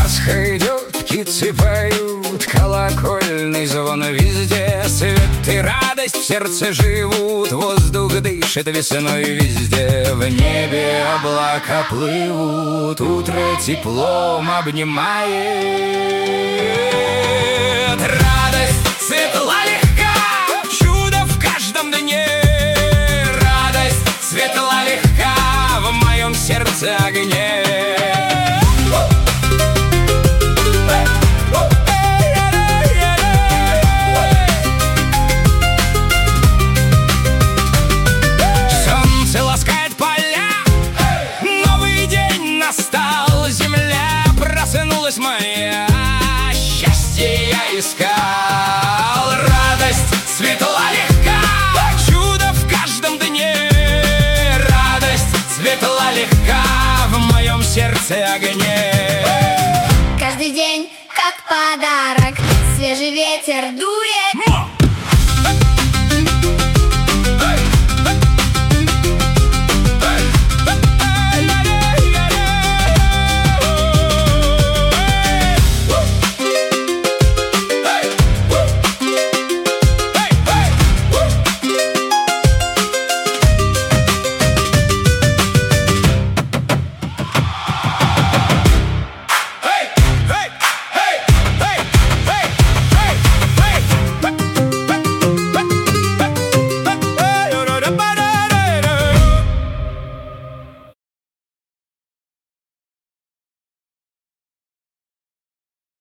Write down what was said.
Пасха идет, птицы поют, колокольный звон везде. Свет и радость в сердце живут, воздух дышит весной везде. В небе облака плывут, утро теплом обнимает. Радость светла легка, чудо в каждом дне. Радость светла легка, в моем сердце огне. Моя счастье я искал. Радость светла легка, чудо в каждом дне. Радость светла легка, в моем сердце огне. Каждый день как подарок, свежий ветер дует.